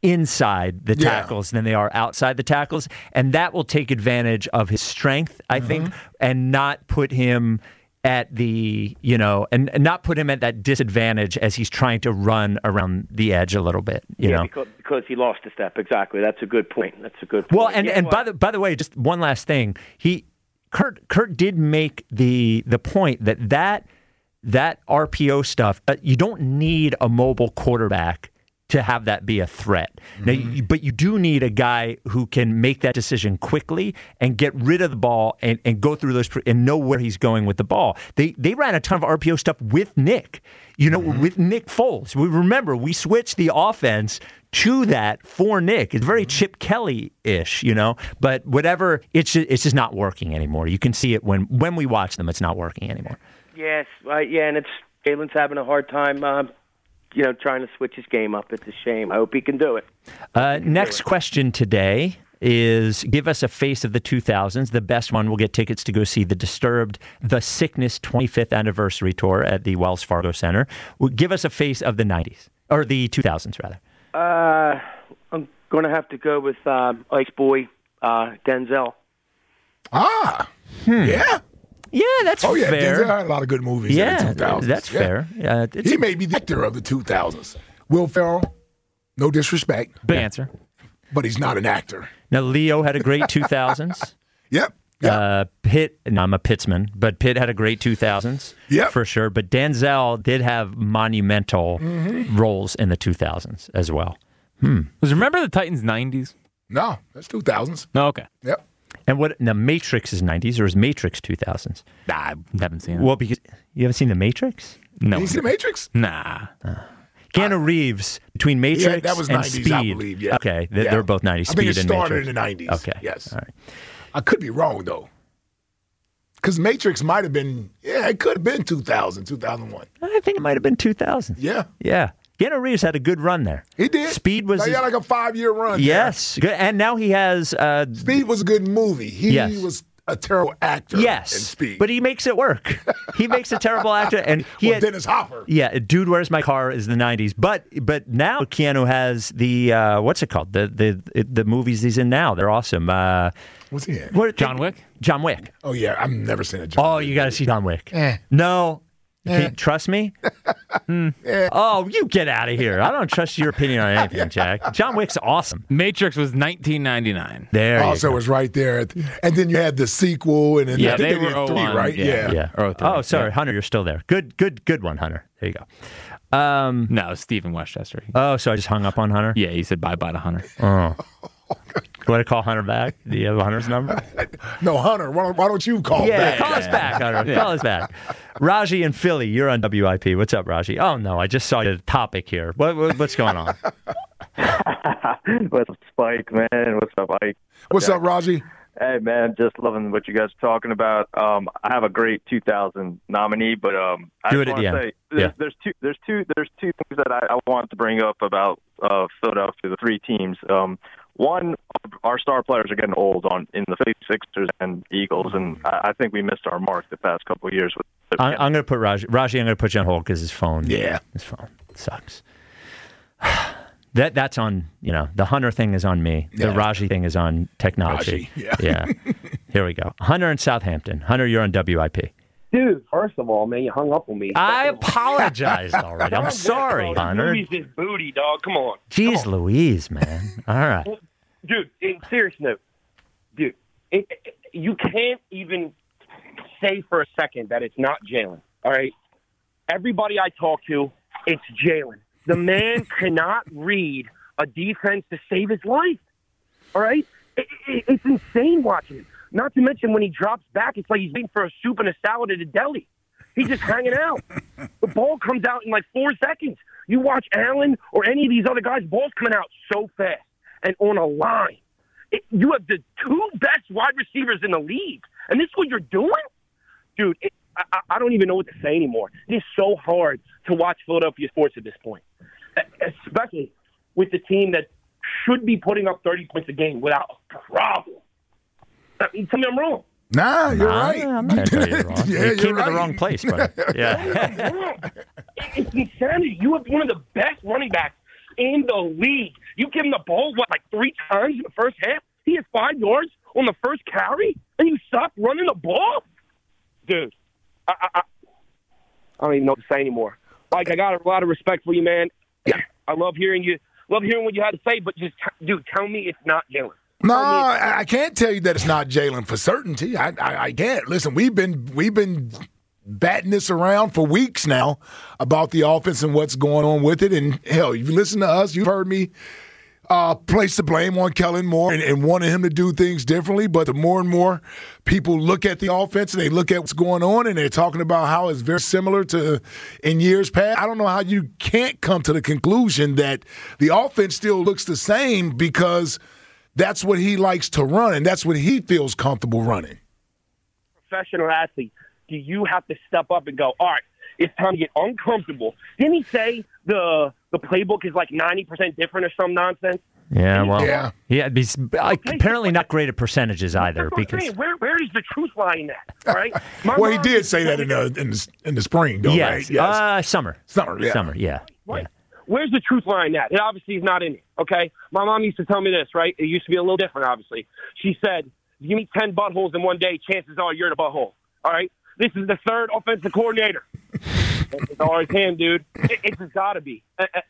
S1: inside the tackles yeah. than they are outside the tackles, and that will take advantage of his strength, I mm-hmm. think, and not put him at the, you know, and, and not put him at that disadvantage as he's trying to run around the edge a little bit, you
S7: yeah,
S1: know.
S7: Because, because he lost a step. Exactly. That's a good point. That's a good point.
S1: Well, and,
S7: yeah,
S1: and
S7: well,
S1: by the by the way, just one last thing. He Kurt Kurt did make the the point that that that R P O stuff, uh, you don't need a mobile quarterback to have that be a threat. Mm-hmm. Now, you, but you do need a guy who can make that decision quickly and get rid of the ball and, and go through those and know where he's going with the ball. They they ran a ton of R P O stuff with Nick, you know, mm-hmm. with Nick Foles. We remember we switched the offense to that for Nick. It's very Chip Kelly-ish, you know, but whatever, it's just, it's just not working anymore. You can see it when when we watch them. It's not working anymore.
S7: Yes, right, yeah, and it's Jalen's having a hard time. Uh, You know, trying to switch his game up. It's a shame. I hope he can do it.
S1: Uh, next do it. question today is give us a face of the two thousands. The best one will get tickets to go see The Disturbed, The Sickness twenty-fifth Anniversary Tour at the Wells Fargo Center. Well, give us a face of the nineties, or the two thousands, rather.
S7: Uh, I'm going to have to go with uh, Ice Boy, uh, Denzel.
S3: Ah,
S1: hmm.
S3: yeah.
S1: Yeah, that's
S3: oh, yeah,
S1: fair.
S3: Denzel had a lot of good movies
S1: yeah,
S3: in the two thousands.
S1: That's
S3: yeah.
S1: fair. Uh, it's
S3: he
S1: a,
S3: may be the actor of the two thousands. Will Ferrell, no disrespect.
S4: Big answer.
S3: But he's not an actor.
S1: Now, Leo had a great two thousands.
S3: Yep. Yep.
S1: Uh, Pitt, no, I'm a Pittsman, but Pitt had a great two thousands
S3: yep.
S1: for sure. But Denzel did have monumental mm-hmm. roles in the two thousands as well. Hmm.
S4: Was remember the Titans nineties?
S3: No, that's two thousands.
S4: No, okay.
S3: Yep.
S1: And what? Now, Matrix is nineties, or is Matrix two thousands?
S4: Nah, I haven't seen it.
S1: Well, because you haven't seen the Matrix?
S4: No.
S3: Did you see the Matrix?
S4: Nah.
S1: Uh, Keanu uh, Reeves between Matrix
S3: yeah, that was
S1: and
S3: nineties,
S1: Speed.
S3: I believe. Yeah.
S1: Okay, they,
S3: yeah.
S1: they're both nineties.
S3: I think
S1: Speed
S3: it
S1: and
S3: started
S1: Matrix.
S3: in the nineties.
S1: Okay.
S3: Yes.
S1: All right.
S3: I could be wrong though, because Matrix might have been. Yeah, it could have been two thousand, two thousand one.
S1: I think it might have been two thousand.
S3: Yeah.
S1: Yeah. Keanu Reeves had a good run there.
S3: He did.
S1: Speed was.
S3: He
S1: his,
S3: had like a five-year run.
S1: Yes,
S3: there.
S1: and now he has. Uh,
S3: Speed was a good movie. He
S1: yes.
S3: was a terrible actor.
S1: Yes,
S3: in Speed.
S1: But he makes it work. He makes a terrible actor, and he
S3: well,
S1: had,
S3: Dennis Hopper.
S1: Yeah, Dude, Where's My Car is the nineties, but but now Keanu has the uh, what's it called? The the the movies he's in now. They're awesome. Uh,
S3: What's he in?
S1: What,
S4: John Wick.
S1: John Wick.
S3: Oh yeah, I've never seen a John.
S1: Oh,
S3: Wick
S1: you got to
S3: movie.
S1: see John Wick.
S3: Eh.
S1: No. You
S3: Eh.
S1: can't trust me?
S3: Hmm.
S1: Eh. Oh, you get out of here. I don't trust your opinion on anything, Jack. John Wick's awesome.
S4: Matrix was nineteen ninety-nine.
S1: There
S3: Also,
S1: you
S3: it was right there. And then you had the sequel, and then
S4: Yeah,
S3: I think
S4: they
S3: they,
S4: were
S3: did three,
S4: oh one,
S3: right?
S4: yeah.
S1: Yeah.
S4: Oh,
S1: Oh, sorry,
S4: yeah.
S1: Hunter, you're still there. Good, good, good one, Hunter. There you go. Um,
S4: No, Stephen Westchester.
S1: oh, so I just hung up on Hunter?
S4: Yeah, he said bye-bye to Hunter.
S1: Oh. Want to call Hunter back? Do you have Hunter's number?
S3: No, Hunter, why don't, why don't you call
S1: yeah,
S3: back?
S1: call us back, Hunter.
S4: Yeah.
S1: Call us back. Raji in Philly, you're on W I P. What's up, Raji? Oh, no, I just saw the topic here. What, what, what's going on?
S9: What's up, Spike, man? What's up, Ike?
S3: What's up, Raji?
S9: Hey, man, just loving what you guys are talking about. Um, I have a great two thousand nominee, but um, I
S1: Do
S9: just
S1: it at
S9: want
S1: the
S9: to
S1: end.
S9: say there's,
S1: Yeah.
S9: there's two there's two there's two things that I, I want to bring up about uh, Philadelphia, the three teams. Um, one, our star players are getting old on in the Sixers and Eagles, and I, I think we missed our mark the past couple of years. With
S1: I'm, I'm going to put Raji. Raji, I'm going to put you on hold because his phone.
S3: Yeah.
S1: His phone sucks. That that's on, you know, the Hunter thing is on me. The
S3: Yeah.
S1: Raji thing is on technology.
S3: Raji, yeah.
S1: yeah. Here we go. Hunter in Southampton. Hunter, you're on W I P.
S10: Dude, first of all, man, you hung up on me.
S1: I apologized already. I'm sorry,
S10: Dog,
S1: Hunter.
S10: Movie's this booty, dog. Come on.
S1: Jeez Louise, man. All right.
S10: dude, in serious note, dude, it, it, you can't even say for a second that it's not Jalen, all right? Everybody I talk to, it's Jalen. The man cannot read a defense to save his life, all right? It, it, it's insane watching him. Not to mention when he drops back, it's like he's waiting for a soup and a salad at a deli. He's just hanging out. The ball comes out in like four seconds. You watch Allen or any of these other guys, ball's coming out so fast and on a line. It, you have the two best wide receivers in the league, and this is what you're doing? Dude, it, I, I don't even know what to say anymore. It is so hard to watch Philadelphia sports at this point, especially with the team that should be putting up thirty points a game without a problem. I mean, tell me I'm wrong.
S3: Nah, you're
S1: nah,
S3: right.
S1: I'm not tell you wrong.
S3: yeah,
S1: you came
S3: right.
S1: to the wrong place, but yeah.
S10: It's insanity. You have one of the best running backs in the league. You give him the ball, what, like three times in the first half? He has five yards on the first carry, and you stop running the ball? Dude, I, I, I don't even know what to say anymore. Like, I got a lot of respect for you, man.
S3: Yeah.
S10: I love hearing you. Love hearing what you had to say, but just, dude, tell me it's not Jalen.
S3: No, I, I can't tell you that it's not Jalen for certainty. I, I, I can't. Listen, we've been we've been batting this around for weeks now about the offense and what's going on with it. And hell, if you listen to us, you've heard me uh, place the blame on Kellen Moore and, and wanting him to do things differently. But the more and more people look at the offense and they look at what's going on and they're talking about how it's very similar to in years past, I don't know how you can't come to the conclusion that the offense still looks the same because that's what he likes to run, and that's what he feels comfortable running.
S10: Professional athlete, do you have to step up and go, all right, it's time to get uncomfortable? Didn't he say the the playbook is like ninety percent different or some nonsense?
S1: Yeah, well,
S3: yeah.
S1: yeah he's
S10: Okay,
S1: apparently not great at percentages either.
S10: That's what I'm
S1: Because
S10: saying. Where, where does the truth lie in that? All right? My
S3: Well, he
S10: mom
S3: did
S10: used
S3: say
S10: to
S3: that
S10: tell
S3: in
S10: me
S3: the in the, in the spring, though,
S1: yes,
S3: right? Yes.
S1: Uh, summer,
S3: Summer, yeah.
S1: summer, yeah.
S10: Right.
S1: yeah.
S10: Where's the truth lie in that? It obviously is not in it, okay? My mom used to tell me this, right? It used to be a little different, obviously. She said, if you meet ten buttholes in one day, chances are you're the butthole, all right? This is the third offensive coordinator. It's always him, dude. It, it's just got to be. I, I,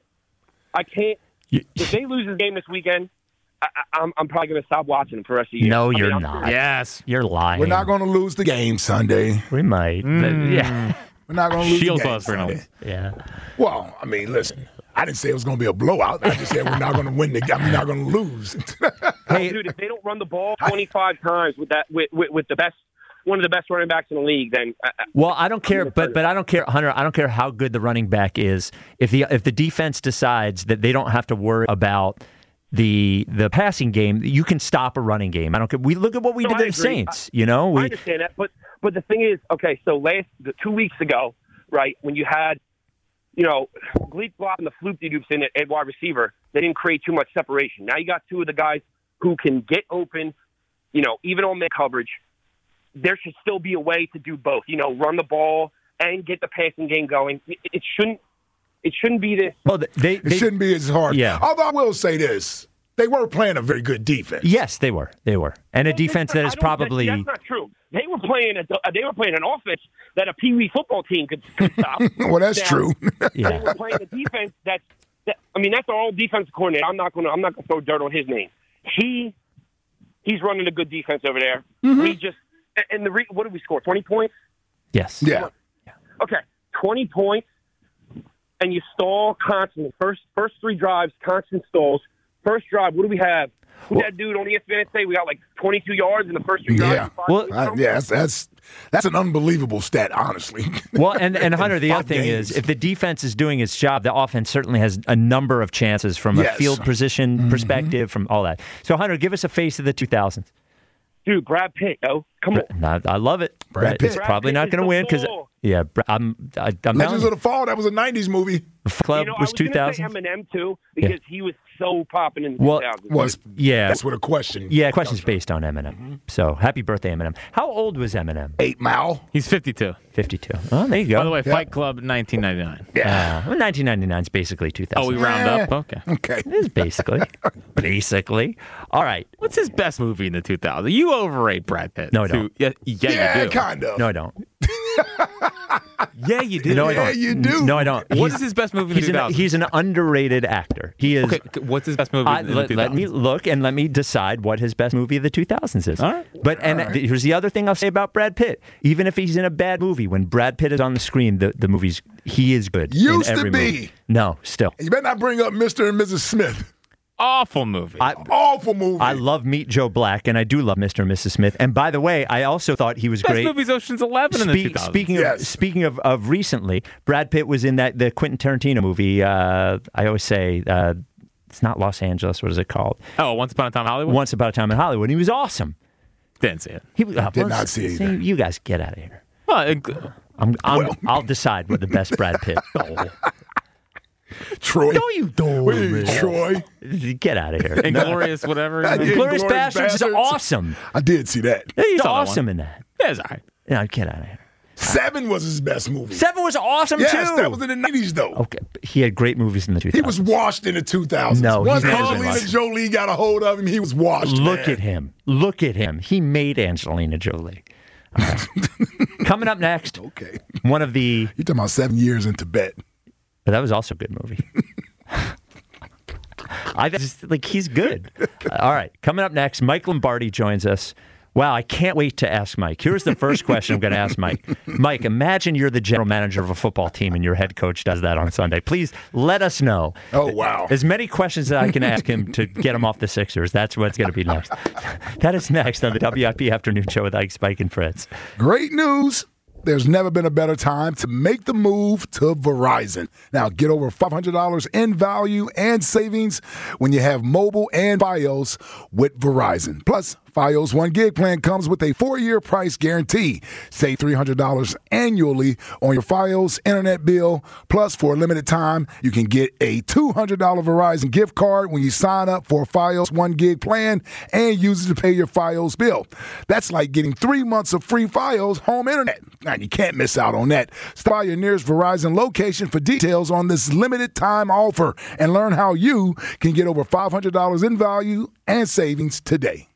S10: I can't. If they lose this game this weekend, I, I'm, I'm probably going to stop watching them for the rest of the year.
S1: No,
S10: I mean,
S1: you're
S10: I'm
S1: not.
S10: serious.
S4: Yes.
S1: You're lying.
S3: We're not going to lose the game Sunday.
S1: We might.
S4: Mm.
S1: But yeah.
S3: We're not going to lose
S4: Shield
S3: the game
S4: buzz for
S3: Sunday.
S4: now.
S1: Yeah.
S3: Well, I mean, listen, I didn't say it was going to be a blowout. I just said we're not going to win the game. We're not going to lose.
S1: Hey,
S10: Dude, if they don't run the ball twenty-five times with that with, with, with the best one of the best running backs in the league, then uh,
S1: well, I don't care, but but I don't care, Hunter. I don't care how good the running back is. If the if the defense decides that they don't have to worry about the the passing game, you can stop a running game. I don't care. We look at what we
S10: No,
S1: did
S10: I
S1: to the
S10: agree.
S1: Saints. You know, we
S10: I understand that, but but the thing is, okay, so last the, two weeks ago, right, when you had, you know, Gleek Block and the Floop Doops in at wide receiver, they didn't create too much separation. Now you got two of the guys who can get open, you know, even on man coverage. There should still be a way to do both. You know, run the ball and get the passing game going. It, it shouldn't. It shouldn't be this.
S1: well, they,
S3: It
S1: they
S3: shouldn't be as hard.
S1: Yeah.
S3: Although I will say this. They were playing a very good defense.
S1: yes, they were, they were, and a defense that
S10: I
S1: is
S10: don't-
S1: probably
S10: That's not true. They were playing. A, they were playing an offense that a Pee Wee football team could, could stop.
S3: Well, that's
S10: Now,
S3: true.
S10: They
S1: yeah.
S10: were playing a defense that's. That, I mean, that's our old defensive coordinator. I'm not going to. I'm not going to throw dirt on his name. He, he's running a good defense over there.
S3: Mm-hmm.
S10: We just and the re, what did we score? twenty points.
S1: Yes.
S3: Yeah.
S10: Okay, twenty points, and you stall constantly. First, first three drives, constant stalls. First drive, what do we have? Who that dude on E S P N say we got like twenty-two yards in the first three drives?
S3: Yeah.
S10: and five
S1: Well,
S10: points?
S3: Uh, yeah, that's, that's that's an unbelievable stat, honestly.
S1: Well, and, and Hunter, the other
S3: Five
S1: thing
S3: games.
S1: is, if the defense is doing its job, the offense certainly has a number of chances from a
S3: Yes.
S1: field position perspective, from all that. So, Hunter, give us a face of the two thousands.
S10: Dude, Brad Pitt, yo, come on.
S1: I, I love it.
S3: Brad
S1: It's
S3: Pitt.
S1: probably
S10: Brad
S1: not
S10: Pitt
S1: going to
S10: is
S1: win
S10: the
S1: because,
S10: ball.
S1: yeah, Br- I'm, I, I'm telling
S3: Legends
S1: you,
S3: of the Fall, that was a nineties movie.
S1: Club
S10: You know, I
S1: was
S10: was going to say
S1: two thousand.
S10: Eminem too because he was so popping in the
S1: Well,
S10: two thousands.
S3: Was
S1: Yeah.
S3: That's what a question.
S1: Yeah, question's based on Eminem. So, happy birthday, Eminem. How old was Eminem?
S3: Eight Mile.
S4: He's fifty-two.
S1: fifty-two. Oh, there you go.
S4: By the way,
S3: Yeah.
S4: Fight Club nineteen ninety-nine.
S1: Uh, well, nineteen ninety-nine is basically two thousand.
S4: Oh, we round up? Okay.
S3: Okay.
S1: It is basically. basically. All right.
S4: What's his best movie in the two thousands? You overrate Brad Pitt.
S1: No, I
S4: too.
S1: don't.
S4: Yeah, yeah,
S3: Yeah,
S4: you do.
S3: kind of.
S1: No, I don't.
S4: Yeah, you do.
S1: No, I
S3: Yeah,
S1: don't.
S3: you do.
S1: No, I don't.
S4: What
S1: He's-
S4: is his best movie in the
S1: He's
S4: two
S1: an,
S4: thousands?
S1: he's an underrated actor. He is.
S4: Okay, what's his best movie?
S1: I,
S4: in the
S1: let, let me look and let me decide what his best movie of the two thousands is.
S4: All right.
S1: But and
S3: All right.
S1: th- here's the other thing I'll say about Brad Pitt. Even if he's in a bad movie, when Brad Pitt is on the screen, the, the movie's he is good.
S3: Used
S1: in
S3: to
S1: every
S3: be.
S1: movie. No, still.
S3: You better not bring up Mister and Missus Smith.
S4: Awful movie.
S1: I,
S3: Awful movie.
S1: I love Meet Joe Black, and I do love Mister and Missus Smith. And by the way, I also thought he was
S4: best
S1: great.
S4: movie's Ocean's Eleven in the
S1: Spe-
S4: two thousands.
S1: speaking
S3: Yes.
S1: of speaking of, of recently, Brad Pitt was in that the Quentin Tarantino movie. Uh, I always say uh, it's not Los Angeles. What is it called?
S4: Oh, Once Upon a Time in Hollywood.
S1: Once Upon a Time in Hollywood. He was awesome.
S4: Didn't see it.
S1: He uh,
S3: Did
S1: well,
S3: not see
S1: see,
S3: either.
S1: You guys get out of here.
S4: Well, it,
S1: I'm, I'm,
S3: Well.
S1: I'll decide what the best Brad Pitt. Oh.
S3: Troy.
S1: No, you don't.
S3: What is it, Troy?
S1: Get out of here.
S4: Inglorious, whatever.
S3: I did.
S1: Glorious
S3: Inglourious
S1: Bastards is
S3: Bastards.
S1: awesome.
S3: I did see that.
S1: He's
S4: Saw that
S1: awesome
S4: one.
S1: in that.
S4: Yeah, it's all right.
S1: No, get out of here.
S3: Seven was his best movie.
S1: Seven was awesome
S3: yes,
S1: too.
S3: that was in the nineties, though.
S1: Okay, but he had great movies in the two
S3: He
S1: thousands.
S3: was washed in the two thousands.
S1: No,
S3: Once
S1: he's never been
S3: Angelina
S1: washed.
S3: Jolie got a hold of him, he was washed.
S1: Look
S3: man.
S1: at him. Look at him. He made Angelina Jolie. All right. Coming up next,
S3: Okay.
S1: one of the.
S3: You're talking about seven years in Tibet.
S1: But that was also a good movie. I just like he's good. All right, coming up next, Mike Lombardi joins us. Wow, I can't wait to ask Mike. Here's the first question I'm going to ask Mike. Mike, imagine you're the general manager of a football team and your head coach does that on Sunday. Please let us know.
S3: Oh, wow.
S1: As many questions that I can ask him to get him off the Sixers. That's what's going to be next. That is next on the W I P Afternoon Show with Ike, Spike, and Fritz.
S3: Great news. There's never been a better time to make the move to Verizon. Now, get over five hundred dollars in value and savings when you have mobile and Fios with Verizon. Plus, Fios one gig plan comes with a four-year price guarantee. Save three hundred dollars annually on your Fios internet bill. Plus, for a limited time, you can get a two hundred dollars Verizon gift card when you sign up for a Fios one gig plan and use it to pay your Fios bill. That's like getting three months of free Fios home internet. Now, you can't miss out on that. Stop by your nearest Verizon location for details on this limited time offer and learn how you can get over five hundred dollars in value and savings today.